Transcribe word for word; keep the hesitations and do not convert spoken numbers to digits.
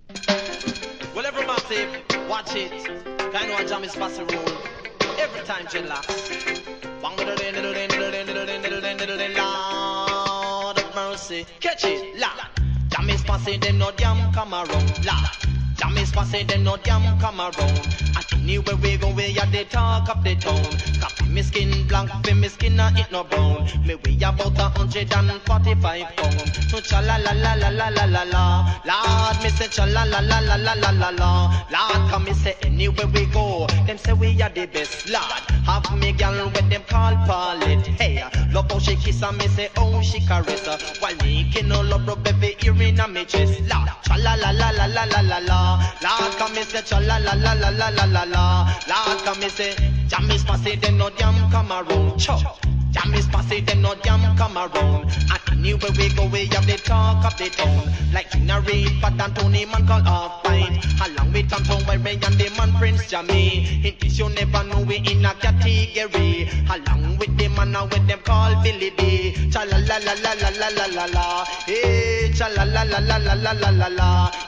Well, every massive, watch it. Kind of jam is passing rule. Every time relax. Bang little din, little din, little din, little din, little din, little din, Lord of mercy. Catch it, la. Jam is passing, them no jam come around, la. Jam is passing, them no jam come around. And anywhere we go, we are the talk of the town. Copy me skin black, fi me skin a it no brown. Me weigh about a hundred and forty-five pound. So cha la la la la la la la la. Lord, me say cha la la la la la la la la. Lord, come me say anywhere we go, them say we are the best. Lord, have me girl with them call Paulette. Hey, love how she kiss and me say oh she caress her. While me can no love rub every ear in a me chest. Lord, cha la la la la la la la la. Lord, come me say cha la la la la la la la la. Lord, come me say jam is passy, them no damn come around. Chop. Jam is passy, them no damn come around. And anywhere we go, we have the talk of the town. Like Gina Reid, Pat and Tony, man called off fight. Along with Tom Tom, Ray and the man Prince Jammy. In case you never know, we in a category. Along with the man now with them called Billy B. Cha la la la la la la la la la. Hey, cha la la la la la la la la la.